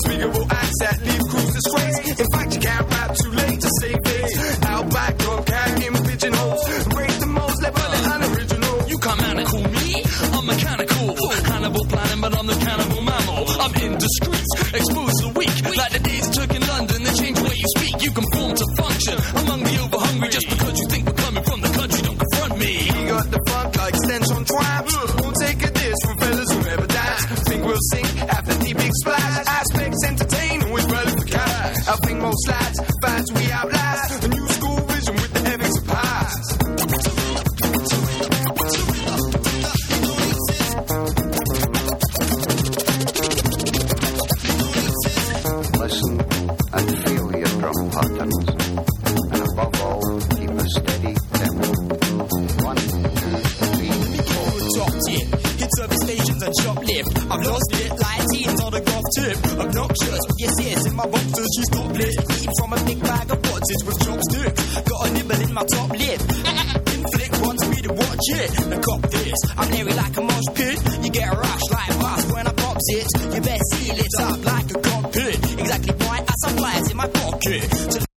unspeakable acts that leave crews disgraced. In fact, you can't rap too late to save days. Out back, dog carrying pigeonholes. Break the most, let the unoriginal. You can't manical me, I'm mechanical. Hannibal planning, but I'm the cannibal mammal. I'm indiscreet, exposed to the weak. Like the days it took in London, they change the way you speak. You conform to function among the overhungry. Just because you think we're coming from the country, don't confront me. You got the funk like stench on traps. Won't take a diss from fellas who never dance. Think we'll sink after the big splash. Aspects entertaining with relevant cash. I think most lads, fads we outlast. A new school vision with the ethics of past. Listen and feel your drum patterns, and above all, keep a steady tempo. 1, 2, 3, 4. Top tip, hit service stations and shoplift. I've lost it like teens on a golf tip. Obnoxious, yes, yes, in my boxers, she's topless. Eat from a big bag of boxes with chopsticks. Got a nibble in my top lip. Inflict wants me to watch it. Now cop this, I'm airy like a mosh pit. You get a rush like fast when I pops it. You best seal it up like a cockpit. Exactly right as I flies in my pocket.